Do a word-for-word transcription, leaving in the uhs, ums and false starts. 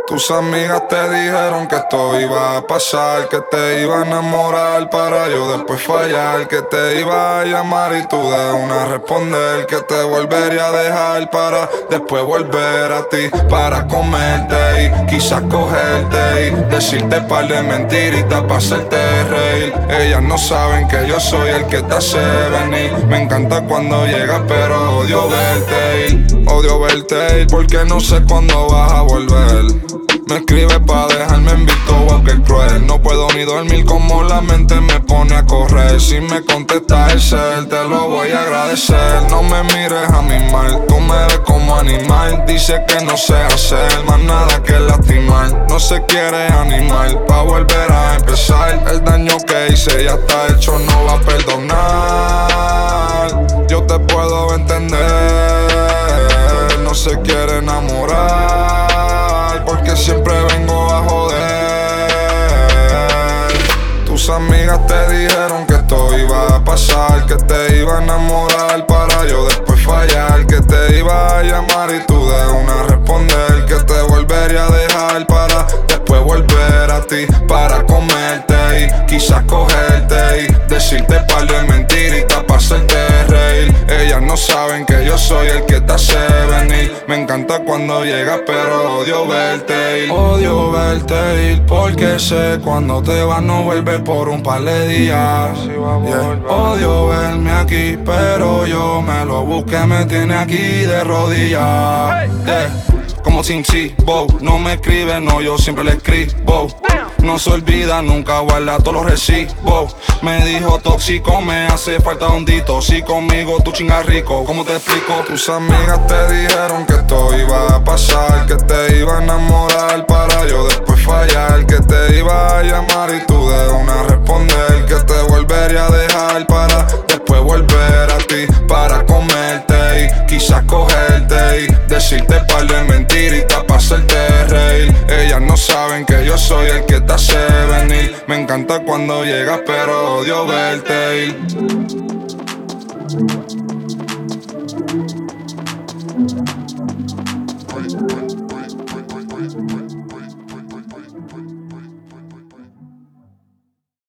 Tus amigas te dijeron que esto iba a pasar, que te iba a enamorar para yo después fallar, que te iba a llamar y tú de una responder, que te volvería a dejar para después volver a ti, para comerte y quizás cogerte y decirte par de mentiritas para hacerte reír. Ellas no saben que yo soy el que te hace venir. Me encanta cuando llegas pero odio verte ir, odio verte ir porque no sé cuándo vas a volver. Me escribe pa' dejarme en visto, wow, que cruel. No puedo ni dormir como la mente me pone a correr. Si me contestas el cel, te lo voy a agradecer. No me mires a mi mal, tú me ves como animal. Dice que no sé hacer más nada que lastimar. No se quiere animar pa' volver a empezar. El daño que hice ya está hecho, no va a perdonar. Yo te puedo entender, no se quiere enamorar porque siempre vengo a joder. Tus amigas te dijeron que esto iba a pasar, que te iba a enamorar para yo después fallar, que te iba a llamar y tú de una responder, que te volvería a dejar para después volver a ti, para comerte y quizás cogerte y decirte par de mentiritas para hacerte reír. Ellas no saben que yo soy el que te hace venir. Me encanta cuando llegas pero odio verte ir, odio verte ir porque sé cuando te vas no vuelves por un par de días. Yeah. Odio verme aquí pero yo me lo busqué, me tiene aquí de rodillas. Yeah. Como Sin Bo, no me escribe, no, yo siempre le escribo. No se olvida, nunca guarda todos los recibos. Me dijo tóxico, me hace falta un dito. Si conmigo tú chingas rico, ¿cómo te explico? Tus amigas te dijeron que esto iba a pasar, que te iba a enamorar para yo después fallar, que te iba a llamar y tú de una responder, que te volvería a dejar para después volver a ti, para comerte y quizás cogerte y decirte par de mentiritas para hacerte reír. Ellas no saben que yo soy el que te hace venir. Me encanta cuando llegas pero odio verte ir.